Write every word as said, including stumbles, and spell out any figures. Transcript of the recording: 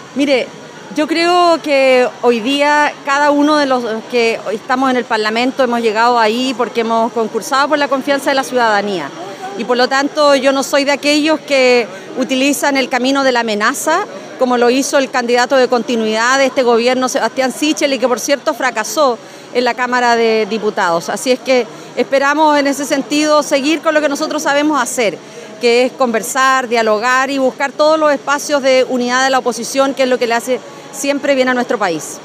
Mire, yo creo que hoy día cada uno de los que estamos en el Parlamento hemos llegado ahí porque hemos concursado por la confianza de la ciudadanía. Y por lo tanto yo no soy de aquellos que utilizan el camino de la amenaza, como lo hizo el candidato de continuidad de este gobierno, Sebastián Sichel, y que por cierto fracasó en la Cámara de Diputados. Así es que esperamos en ese sentido seguir con lo que nosotros sabemos hacer, que es conversar, dialogar y buscar todos los espacios de unidad de la oposición, que es lo que le hace siempre bien a nuestro país.